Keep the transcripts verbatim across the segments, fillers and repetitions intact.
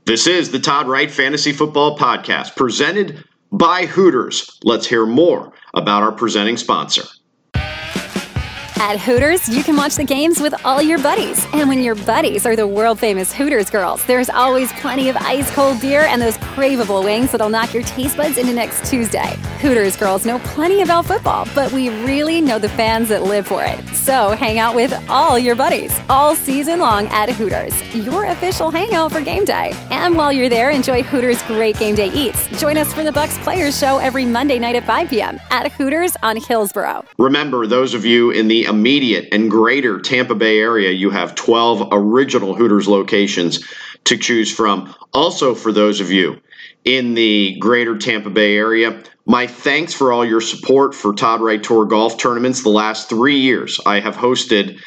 This is the Todd Wright Fantasy Football Podcast, presented by Hooters. Let's hear more about our presenting sponsor. At Hooters, you can watch the games with all your buddies. And when your buddies are the world-famous Hooters girls, there's always plenty of ice-cold beer and those craveable wings that'll knock your taste buds into next Tuesday. Hooters girls know plenty about football, but we really know the fans that live for it. So hang out with all your buddies all season long at Hooters, your official hangout for game day. And while you're there, enjoy Hooters' great game day eats. Join us for the Bucks Players Show every Monday night at five p.m. at Hooters on Hillsborough. Remember, those of you in the immediate and greater Tampa Bay area, you have twelve original Hooters locations to choose from. Also, for those of you in the greater Tampa Bay area, my thanks for all your support for Todd Wright Tour golf tournaments. The last three years, I have hosted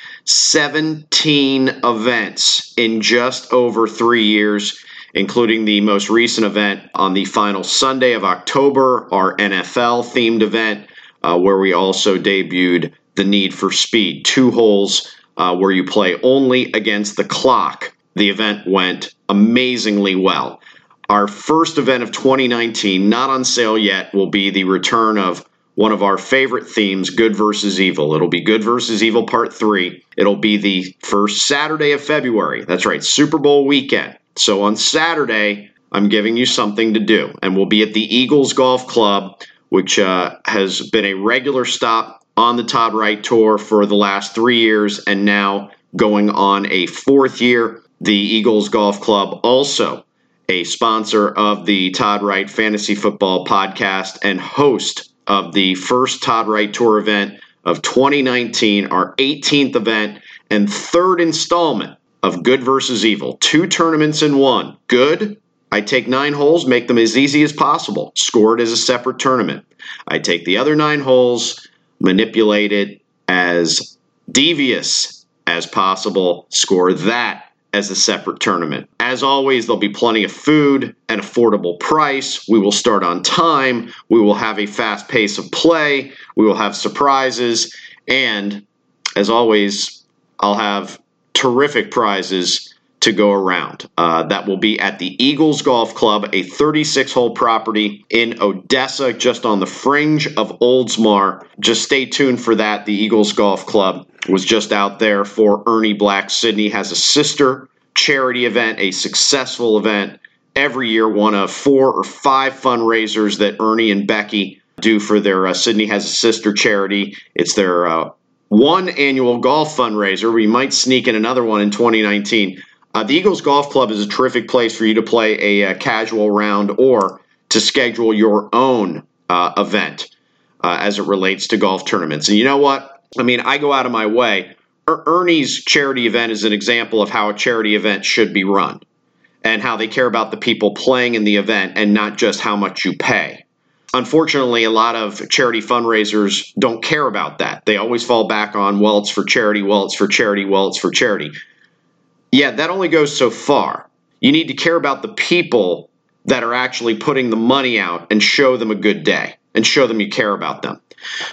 seventeen events in just over three years, including the most recent event on the final Sunday of October, our N F L-themed event, uh, where we also debuted the Need for Speed, two holes uh, where you play only against the clock. The event went amazingly well. Our first event of twenty nineteen, not on sale yet, will be the return of one of our favorite themes, Good versus Evil. It'll be Good versus Evil Part three. It'll be the first Saturday of February. That's right, Super Bowl weekend. So on Saturday, I'm giving you something to do. And we'll be at the Eagles Golf Club, which uh, has been a regular stop on the Todd Wright Tour for the last three years and now going on a fourth year. The Eagles Golf Club, also a sponsor of the Todd Wright Fantasy Football Podcast and host of the first Todd Wright Tour event of twenty nineteen, our eighteenth event and third installment of Good versus Evil. Two tournaments in one. Good, I take nine holes, make them as easy as possible, score it as a separate tournament. I take the other nine holes, manipulate it as devious as possible, score that as a separate tournament. As always, there'll be plenty of food, an affordable price. We will start on time. We will have a fast pace of play. We will have surprises. And as always, I'll have terrific prizes to go around. Uh, that will be at the Eagles Golf Club, a thirty-six hole property in Odessa, just on the fringe of Oldsmar. Just stay tuned for that. The Eagles Golf Club was just out there for Ernie Black. Sydney has a sister charity event, a successful event every year, one of four or five fundraisers that Ernie and Becky do for their uh, Sydney Has a Sister charity. It's their uh, one annual golf fundraiser. We might sneak in another one in twenty nineteen. Uh, the Eagles Golf Club is a terrific place for you to play a, a casual round or to schedule your own uh, event uh, as it relates to golf tournaments. And you know what? I mean, I go out of my way. Er- Ernie's charity event is an example of how a charity event should be run and how they care about the people playing in the event and not just how much you pay. Unfortunately, a lot of charity fundraisers don't care about that. They always fall back on, well, it's for charity, well, it's for charity, well, it's for charity. Yeah, that only goes so far. You need to care about the people that are actually putting the money out and show them a good day and show them you care about them.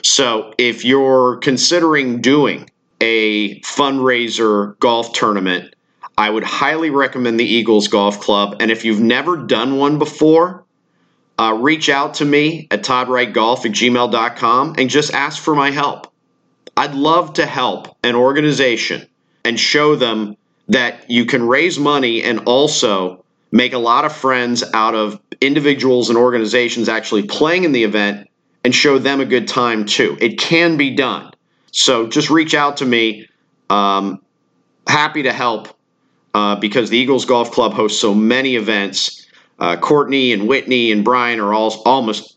So if you're considering doing a fundraiser golf tournament, I would highly recommend the Eagles Golf Club. And if you've never done one before, uh, reach out to me at todd wright golf at gmail dot com and just ask for my help. I'd love to help an organization and show them that you can raise money and also make a lot of friends out of individuals and organizations actually playing in the event and show them a good time too. It can be done. So just reach out to me. Um, happy to help uh, because the Eagles Golf Club hosts so many events. Uh, Courtney and Whitney and Brian are all almost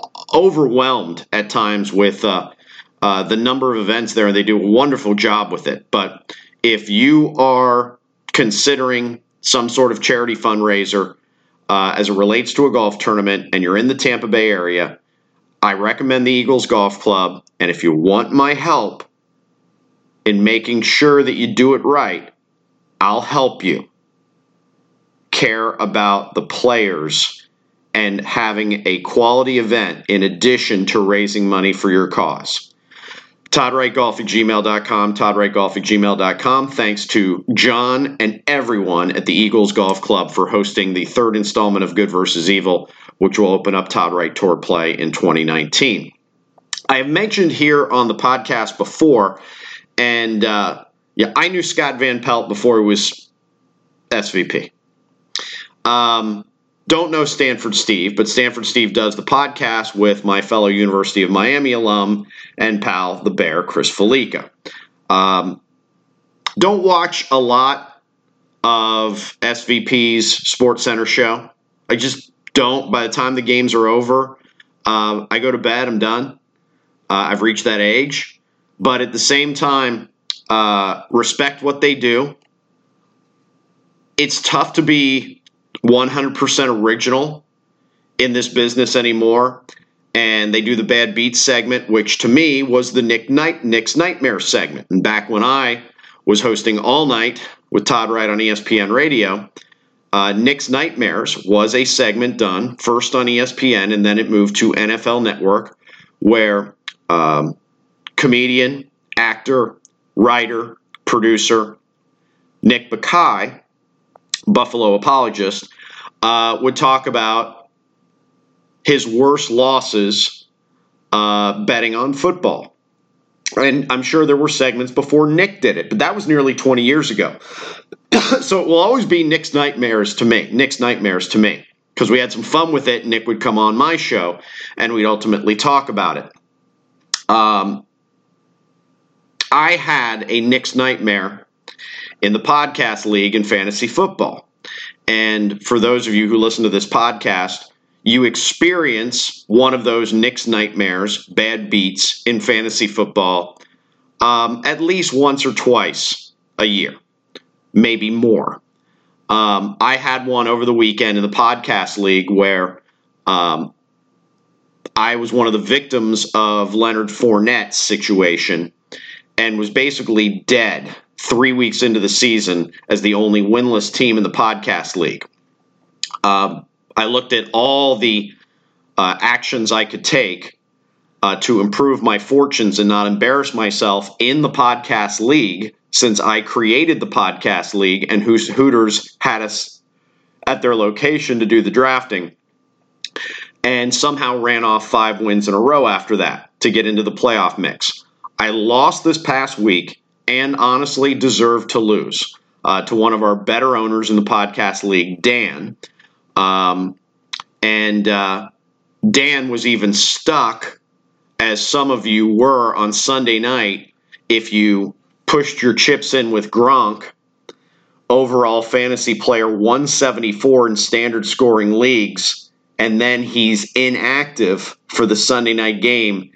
overwhelmed at times with uh, uh, the number of events there, and they do a wonderful job with it. But if you are considering some sort of charity fundraiser uh, as it relates to a golf tournament and you're in the Tampa Bay area, I recommend the Eagles Golf Club. And if you want my help in making sure that you do it right, I'll help you care about the players and having a quality event in addition to raising money for your cause. Todd Wright Golf at gmail dot com, Todd Wright Golf at gmail dot com. Thanks to John and everyone at the Eagles Golf Club for hosting the third installment of Good versus Evil, which will open up Todd Wright Tour Play in twenty nineteen. I have mentioned here on the podcast before, and uh, yeah, I knew Scott Van Pelt before he was S V P. Um, don't know Stanford Steve, but Stanford Steve does the podcast with my fellow University of Miami alum and pal, the Bear, Chris Felica. Um, don't watch a lot of S V P's Sports Center show. I just don't. By the time the games are over, uh, I go to bed. I'm done. Uh, I've reached that age. But at the same time, uh, respect what they do. It's tough to be one hundred percent original in this business anymore. And they do the Bad Beats segment, which to me was the Nick Night, Nick's Nightmare segment. And back when I was hosting All Night with Todd Wright on E S P N Radio, uh, Nick's Nightmares was a segment done first on E S P N, and then it moved to N F L Network, where um, comedian, actor, writer, producer Nick Bakay, Buffalo apologist, uh, would talk about his worst losses uh, betting on football. And I'm sure there were segments before Nick did it, but that was nearly twenty years ago. So it will always be Nick's Nightmares to me, Nick's Nightmares to me, because we had some fun with it. Nick would come on my show, and we'd ultimately talk about it. Um, I had a Nick's Nightmare in the podcast league in fantasy football. And for those of you who listen to this podcast, you experience one of those Nick's Nightmares, bad beats in fantasy football um, at least once or twice a year, maybe more. Um, I had one over the weekend in the podcast league where um, I was one of the victims of Leonard Fournette's situation and was basically dead three weeks into the season as the only winless team in the podcast league. Um, I looked at all the uh, actions I could take uh, to improve my fortunes and not embarrass myself in the podcast league, since I created the podcast league and whose Hooters had us at their location to do the drafting, and somehow ran off five wins in a row after that to get into the playoff mix. I lost this past week and honestly deserved to lose uh, to one of our better owners in the podcast league, Dan. Um, and uh, Dan was even stuck, as some of you were on Sunday night, if you pushed your chips in with Gronk, overall fantasy player one seventy-four in standard scoring leagues, and then he's inactive for the Sunday night game,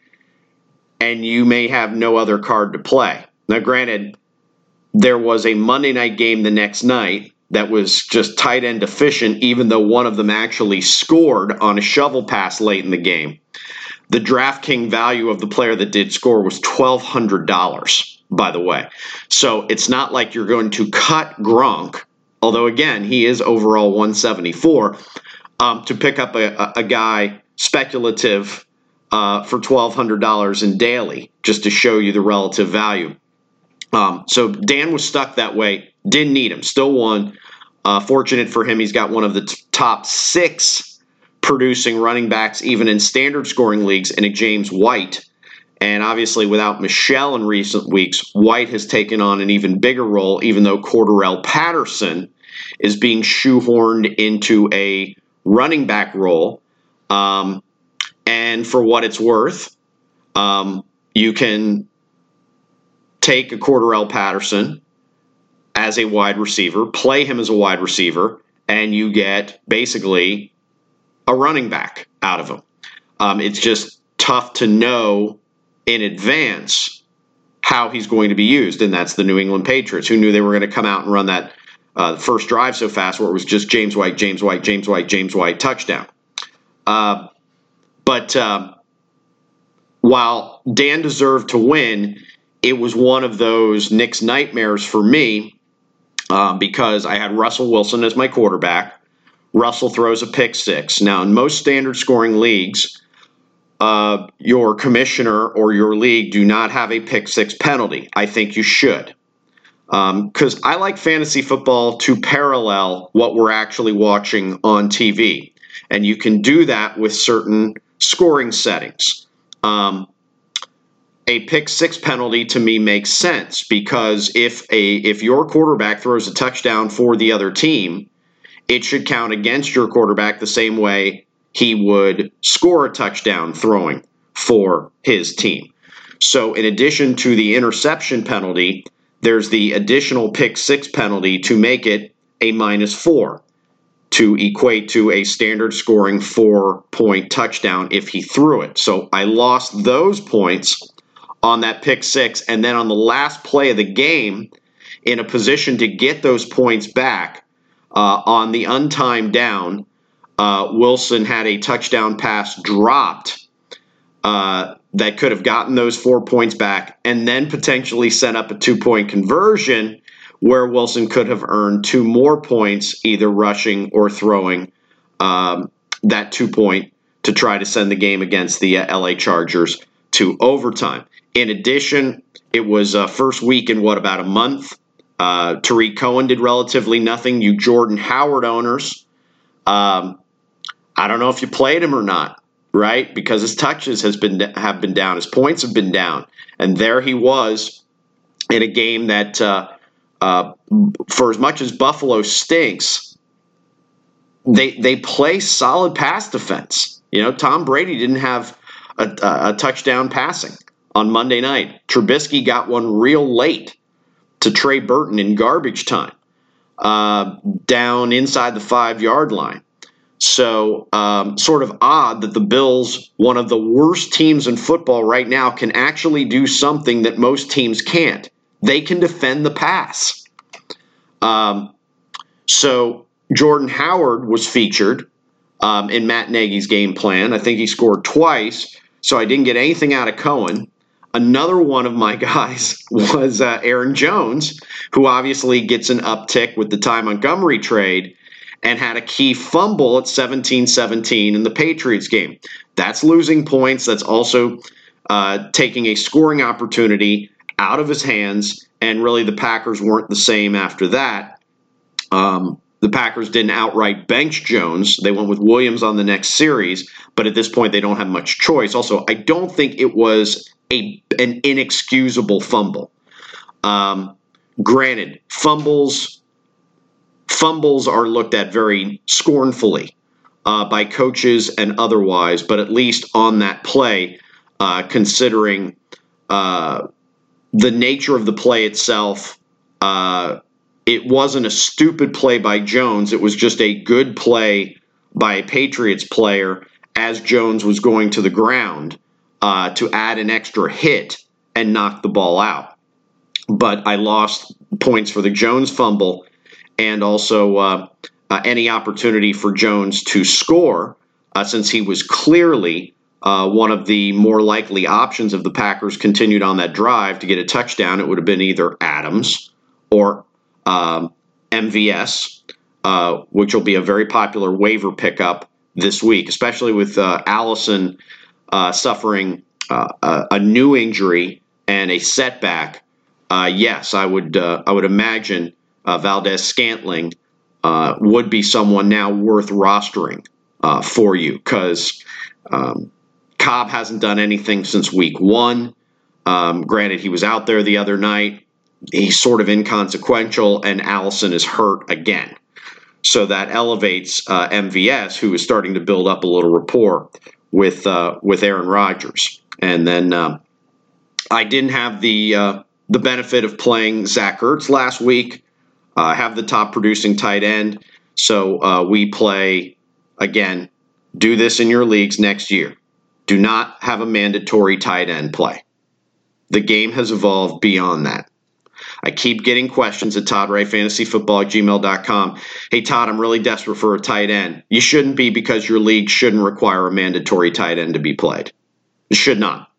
and you may have no other card to play. Now, granted, there was a Monday night game the next night that was just tight end deficient, even though one of them actually scored on a shovel pass late in the game. The DraftKings value of the player that did score was twelve hundred dollars, by the way. So it's not like you're going to cut Gronk, although, again, he is overall one seventy-four, um, to pick up a, a, a guy speculative uh, for twelve hundred dollars in daily, just to show you the relative value. Um, so Dan was stuck that way, didn't need him, still won. Uh, fortunate for him, he's got one of the t- top six producing running backs, even in standard scoring leagues, in a James White. And obviously, without Michelle in recent weeks, White has taken on an even bigger role, even though Cordarrelle Patterson is being shoehorned into a running back role. Um, and for what it's worth, um, you can take a Cordarrelle Patterson as a wide receiver, play him as a wide receiver, and you get basically a running back out of him. Um, it's just tough to know in advance how he's going to be used, and that's the New England Patriots, who knew they were going to come out and run that uh, first drive so fast where it was just James White, James White, James White, James White, touchdown. Uh, but uh, while Dan deserved to win, it was one of those Nick's nightmares for me uh, because I had Russell Wilson as my quarterback. Russell throws a pick six. Now, in most standard scoring leagues, uh, your commissioner or your league do not have a pick six penalty. I think you should. Because um, I like fantasy football to parallel what we're actually watching on T V. And you can do that with certain scoring settings. Um, a pick six penalty to me makes sense because if a if your quarterback throws a touchdown for the other team, it should count against your quarterback the same way he would score a touchdown throwing for his team. So in addition to the interception penalty, there's the additional pick six penalty to make it a minus four to equate to a standard scoring four-point touchdown if he threw it. So I lost those points on that pick six, and then on the last play of the game, in a position to get those points back uh, on the untimed down, uh, Wilson had a touchdown pass dropped uh, that could have gotten those four points back and then potentially set up a two-point conversion where Wilson could have earned two more points, either rushing or throwing um, that two-point to try to send the game against the uh, L A Chargers to overtime. In addition, it was uh, first week in, what, about a month? Uh, Tariq Cohen did relatively nothing. You Jordan Howard owners, um, I don't know if you played him or not, right? Because his touches has been have been down. His points have been down. And there he was in a game that, uh, uh, for as much as Buffalo stinks, they they play solid pass defense. You know, Tom Brady didn't have a, a, a touchdown passing on Monday night. Trubisky got one real late to Trey Burton in garbage time, uh, down inside the five-yard line. So um, sort of odd that the Bills, one of the worst teams in football right now, can actually do something that most teams can't. They can defend the pass. Um, so Jordan Howard was featured um, in Matt Nagy's game plan. I think he scored twice, so I didn't get anything out of Cohen. Another one of my guys was uh, Aaron Jones, who obviously gets an uptick with the Ty Montgomery trade and had a key fumble at seventeen seventeen in the Patriots game. That's losing points. That's also uh, taking a scoring opportunity out of his hands, and really the Packers weren't the same after that. Um, the Packers didn't outright bench Jones. They went with Williams on the next series, but at this point they don't have much choice. Also, I don't think it was a an inexcusable fumble. Um, granted, fumbles fumbles are looked at very scornfully uh, by coaches and otherwise, but at least on that play, uh, considering uh, the nature of the play itself, uh, it wasn't a stupid play by Jones. It was just a good play by a Patriots player as Jones was going to the ground uh, to add an extra hit and knock the ball out. But I lost points for the Jones fumble and also uh, uh, any opportunity for Jones to score uh, since he was clearly uh, one of the more likely options if the Packers continued on that drive to get a touchdown. It would have been either Adams or um, M V S, uh, which will be a very popular waiver pickup this week, especially with uh, Allison uh, suffering uh, a, a new injury and a setback. Uh, yes, I would uh, I would imagine uh, Valdez-Scantling uh, would be someone now worth rostering uh, for you because um, Cobb hasn't done anything since week one. Um, granted, he was out there the other night. He's sort of inconsequential, and Allison is hurt again. So that elevates uh, M V S, who is starting to build up a little rapport with uh, with Aaron Rodgers. And then uh, I didn't have the uh, the benefit of playing Zach Ertz last week. I uh, have the top producing tight end. So uh, we play, again, do this in your leagues next year. Do not have a mandatory tight end play. The game has evolved beyond that. I keep getting questions at Todd Ray Fantasy Football at gmail dot com. Hey, Todd, I'm really desperate for a tight end. You shouldn't be because your league shouldn't require a mandatory tight end to be played. It should not.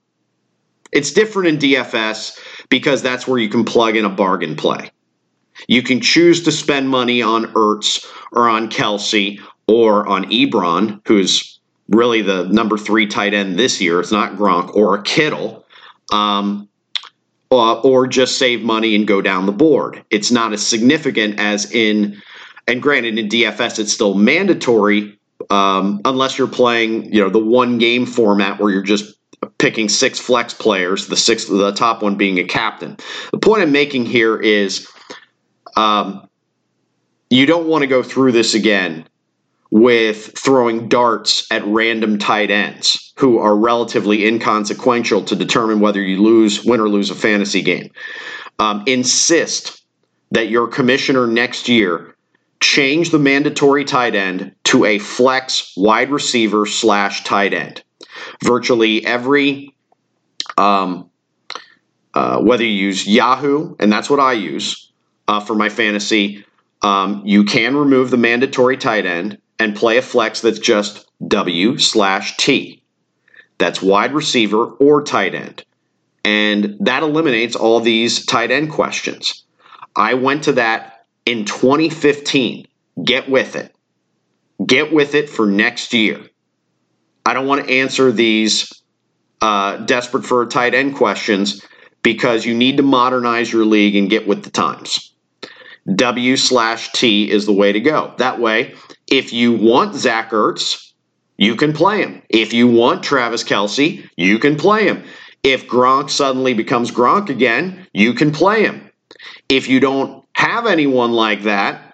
It's different in D F S because that's where you can plug in a bargain play. You can choose to spend money on Ertz or on Kelsey or on Ebron, who's really the number three tight end this year. It's not Gronk or a Kittle, um, or, or just save money and go down the board. It's not as significant as in, and granted, in D F S, it's still mandatory um, unless you're playing, you know, the one game format where you're just picking six flex players, the sixth, the top one being a captain. The point I'm making here is um, you don't want to go through this again with throwing darts at random tight ends who are relatively inconsequential to determine whether you lose, win or lose a fantasy game. Um, insist that your commissioner next year change the mandatory tight end to a flex wide receiver slash tight end. Virtually every, um, uh, whether you use Yahoo, and that's what I use uh, for my fantasy, um, you can remove the mandatory tight end and play a flex that's just W slash T. That's wide receiver or tight end. And that eliminates all these tight end questions. I went to that in twenty fifteen. Get with it. Get with it for next year. I don't want to answer these uh, desperate for a tight end questions because you need to modernize your league and get with the times. W slash T is the way to go. That way, if you want Zach Ertz, you can play him. If you want Travis Kelce, you can play him. If Gronk suddenly becomes Gronk again, you can play him. If you don't have anyone like that,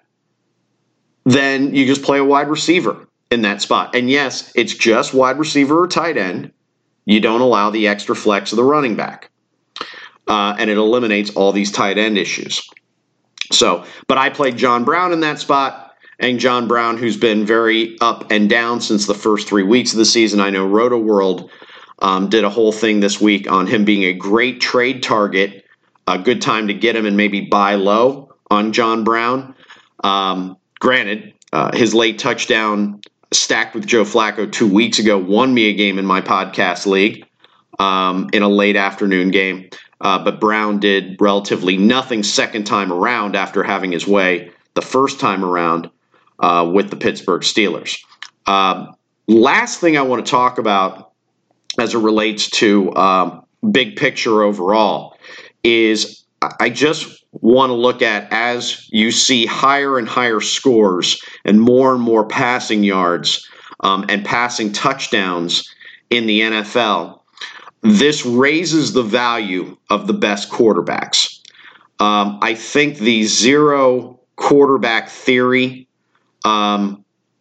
then you just play a wide receiver in that spot. And yes, it's just wide receiver or tight end. You don't allow the extra flex of the running back. Uh, and it eliminates all these tight end issues. So, but I played John Brown in that spot. And John Brown, who's been very up and down since the first three weeks of the season. I know Roto World um, did a whole thing this week on him being a great trade target, a good time to get him and maybe buy low on John Brown. Um, granted, uh, his late touchdown stacked with Joe Flacco two weeks ago won me a game in my podcast league um, in a late afternoon game. Uh, but Brown did relatively nothing second time around after having his way the first time around. Uh, with the Pittsburgh Steelers. Uh, last thing I want to talk about as it relates to um, big picture overall is I just want to look at, as you see higher and higher scores and more and more passing yards um, and passing touchdowns in the N F L, this raises the value of the best quarterbacks. Um, I think the zero quarterback theory Um,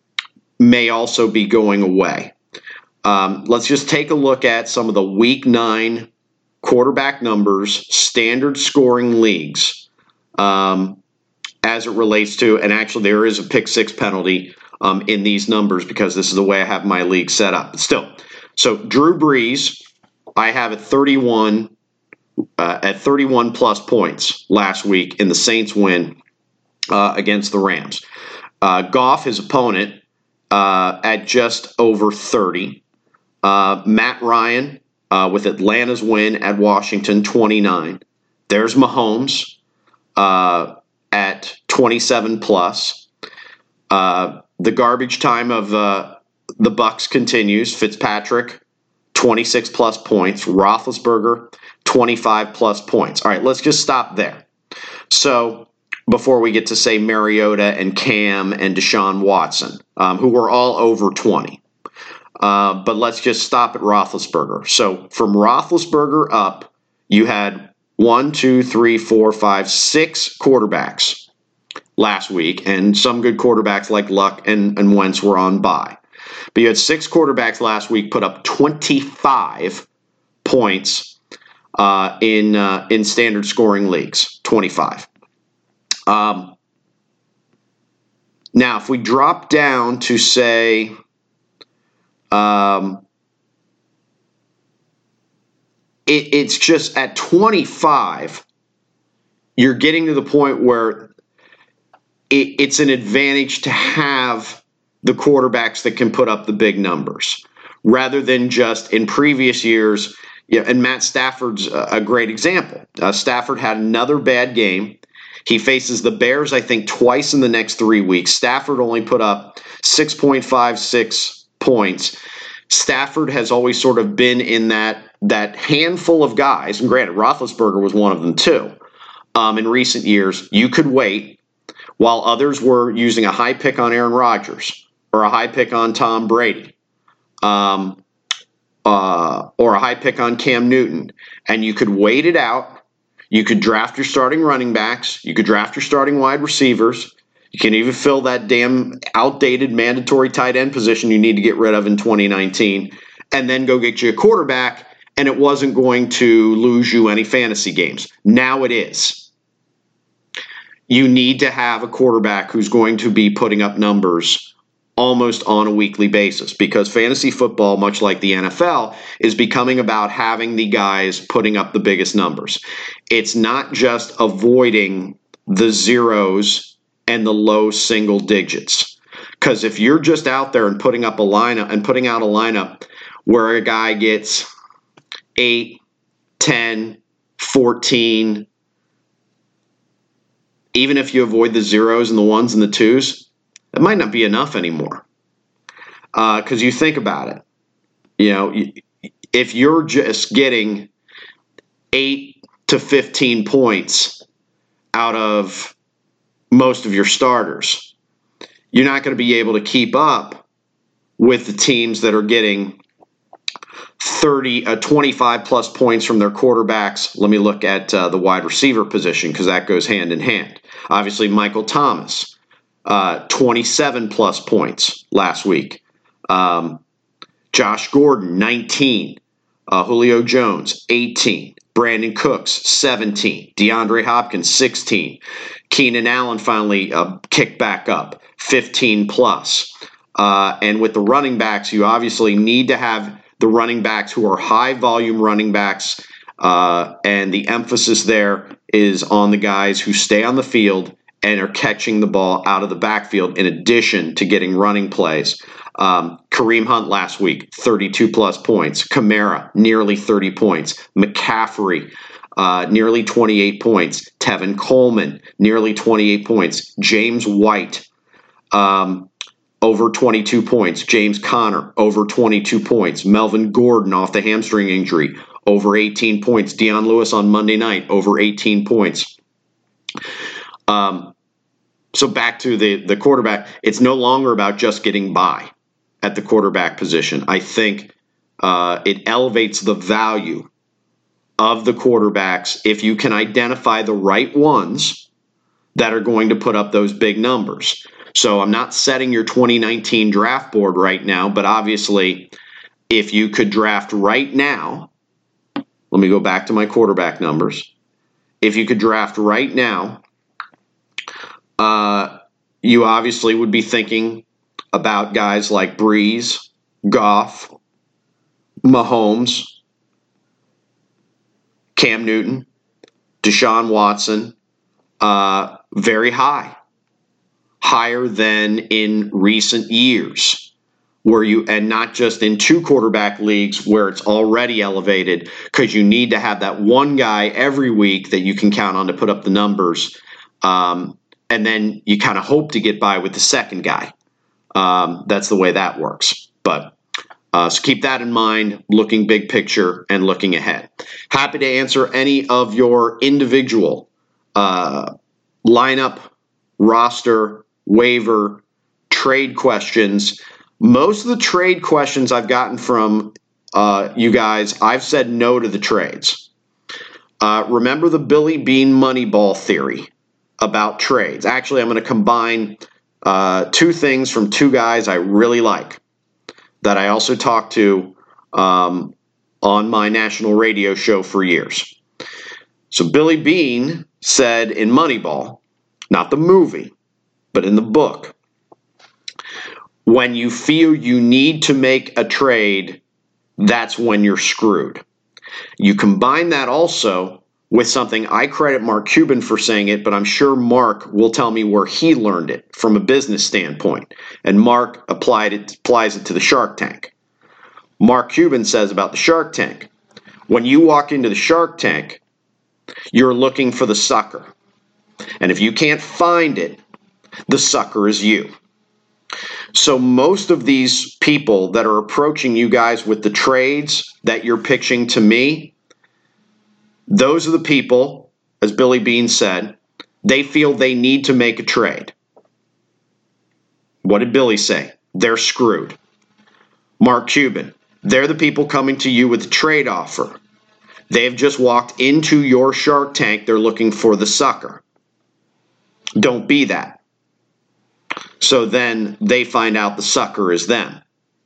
may also be going away. Um, let's just take a look at some of the week nine quarterback numbers, standard scoring leagues, um, as it relates to, and actually there is a pick six penalty um, in these numbers because this is the way I have my league set up. But still, so Drew Brees, I have at thirty-one, uh, at thirty-one plus points last week in the Saints win uh, against the Rams. Uh, Goff, his opponent, uh, at just over thirty. Uh, Matt Ryan uh, with Atlanta's win at Washington, twenty-nine. There's Mahomes uh, at twenty-seven plus. Uh, the garbage time of uh, the Bucs continues. Fitzpatrick, twenty-six plus points. Roethlisberger, twenty-five plus points. All right, let's just stop there. So, before we get to, say, Mariota and Cam and Deshaun Watson, um, who were all over twenty. Uh, but let's just stop at Roethlisberger. So from Roethlisberger up, you had one, two, three, four, five, six quarterbacks last week, and some good quarterbacks like Luck and, and Wentz were on bye. But you had six quarterbacks last week put up twenty-five points uh, in uh, in standard scoring leagues, twenty-five. Um, now, if we drop down to, say, um, it, it's just at twenty-five, you're getting to the point where it, it's an advantage to have the quarterbacks that can put up the big numbers rather than just in previous years. Yeah, and Matt Stafford's a, a great example. Uh, Stafford had another bad game. He faces the Bears, I think, twice in the next three weeks. Stafford only put up six point five six points. Stafford has always sort of been in that that handful of guys, and granted, Roethlisberger was one of them too. Um, in recent years, you could wait while others were using a high pick on Aaron Rodgers or a high pick on Tom Brady, um, uh, or a high pick on Cam Newton, and you could wait it out. You could draft your starting running backs. You could draft your starting wide receivers. You can even fill that damn outdated mandatory tight end position you need to get rid of in twenty nineteen, and then go get you a quarterback, and it wasn't going to lose you any fantasy games. Now it is. You need to have a quarterback who's going to be putting up numbers almost on a weekly basis, because fantasy football, much like the N F L, is becoming about having the guys putting up the biggest numbers. It's not just avoiding the zeros and the low single digits. Because if you're just out there and putting up a lineup and putting out a lineup where a guy gets eight, ten, fourteen, even if you avoid the zeros and the ones and the twos, that might not be enough anymore. Because uh, you think about it. You know, if you're just getting eight to fifteen points out of most of your starters, you're not going to be able to keep up with the teams that are getting thirty, uh, twenty-five plus points from their quarterbacks. Let me look at uh, the wide receiver position, because that goes hand in hand. Obviously, Michael Thomas, uh, twenty-seven plus points last week. Um, Josh Gordon, nineteen. Uh, Julio Jones, eighteen. Brandon Cooks, seventeen. DeAndre Hopkins, sixteen. Keenan Allen finally uh, kicked back up, fifteen plus. Uh, and with the running backs, you obviously need to have the running backs who are high volume running backs. Uh, and the emphasis there is on the guys who stay on the field and are catching the ball out of the backfield in addition to getting running plays. Um, Kareem Hunt last week, thirty-two plus points. Kamara, nearly thirty points. McCaffrey, uh, nearly twenty-eight points. Tevin Coleman, nearly twenty-eight points. James White, um, over twenty-two points. James Conner, over twenty-two points. Melvin Gordon off the hamstring injury, over eighteen points. Deion Lewis on Monday night, over eighteen points. Um, so back to the, the quarterback, it's no longer about just getting by at the quarterback position. I think uh, it elevates the value of the quarterbacks if you can identify the right ones that are going to put up those big numbers. So I'm not setting your twenty nineteen draft board right now, but obviously if you could draft right now, let me go back to my quarterback numbers. If you could draft right now, uh, you obviously would be thinking about guys like Breeze, Goff, Mahomes, Cam Newton, Deshaun Watson, uh, very high, higher than in recent years, where you, and not just in two quarterback leagues where it's already elevated, because you need to have that one guy every week that you can count on to put up the numbers, um, and then you kind of hope to get by with the second guy. Um, that's the way that works. But uh, so keep that in mind, looking big picture and looking ahead. Happy to answer any of your individual uh, lineup, roster, waiver, trade questions. Most of the trade questions I've gotten from uh, you guys, I've said no to the trades. Uh, remember the Billy Beane Moneyball theory about trades. Actually, I'm going to combine Uh, two things from two guys I really like that I also talked to um, on my national radio show for years. So Billy Beane said in Moneyball, not the movie, but in the book, when you feel you need to make a trade, that's when you're screwed. You combine that also with something I credit Mark Cuban for saying it, but I'm sure Mark will tell me where he learned it from a business standpoint. And Mark applied it, applies it to the Shark Tank. Mark Cuban says about the Shark Tank, when you walk into the Shark Tank, you're looking for the sucker. And if you can't find it, the sucker is you. So most of these people that are approaching you guys with the trades that you're pitching to me, those are the people, as Billy Beane said, they feel they need to make a trade. What did Billy say? They're screwed. Mark Cuban, they're the people coming to you with a trade offer. They have just walked into your Shark Tank. They're looking for the sucker. Don't be that. So then they find out the sucker is them.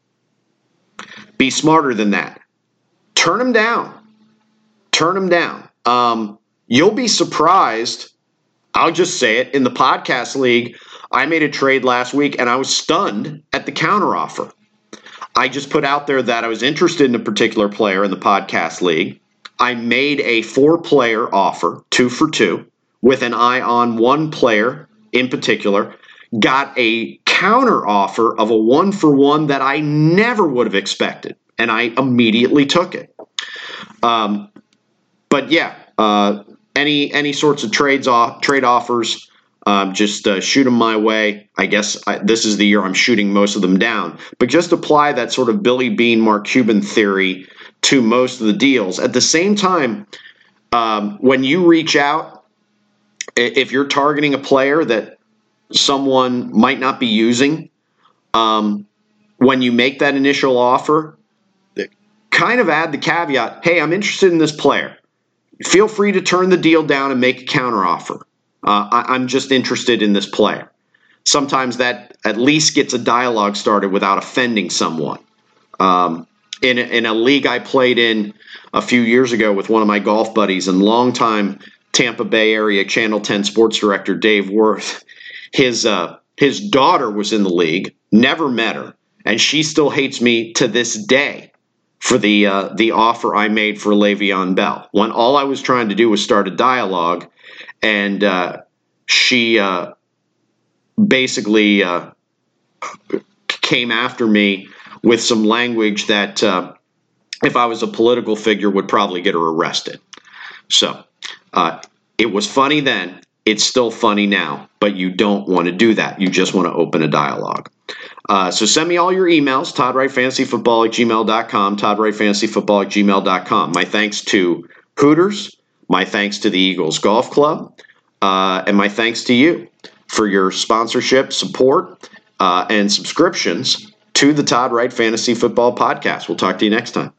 Be smarter than that. Turn them down. Turn them down. Um, you'll be surprised. I'll just say it. In the podcast league, I made a trade last week, and I was stunned at the counteroffer. I just put out there that I was interested in a particular player in the podcast league. I made a four-player offer, two for two, with an eye on one player in particular. Got a counter offer of a one for one that I never would have expected, and I immediately took it. Um, but yeah, uh, any any sorts of trades off trade offers, um, just uh, shoot them my way. I guess I, this is the year I'm shooting most of them down. But just apply that sort of Billy Beane, Mark Cuban theory to most of the deals. At the same time, um, when you reach out, if you're targeting a player that someone might not be using, um, when you make that initial offer, kind of add the caveat, hey, I'm interested in this player. Feel free to turn the deal down and make a counteroffer. Uh, I, I'm just interested in this player. Sometimes that at least gets a dialogue started without offending someone. Um, in, a, in a league I played in a few years ago with one of my golf buddies and longtime Tampa Bay area Channel ten sports director Dave Worth, His uh, his daughter was in the league, never met her, and she still hates me to this day for the uh, the offer I made for Le'Veon Bell. When all I was trying to do was start a dialogue, and uh, she uh, basically uh, came after me with some language that, uh, if I was a political figure, would probably get her arrested. So uh, it was funny then. It's still funny now, but you don't want to do that. You just want to open a dialogue. Uh, so send me all your emails, todd wright fantasy football at gmail dot com, todd wright fantasy football at gmail dot com. My thanks to Hooters, my thanks to the Eagles Golf Club, uh, and my thanks to you for your sponsorship, support, uh, and subscriptions to the Todd Wright Fantasy Football Podcast. We'll talk to you next time.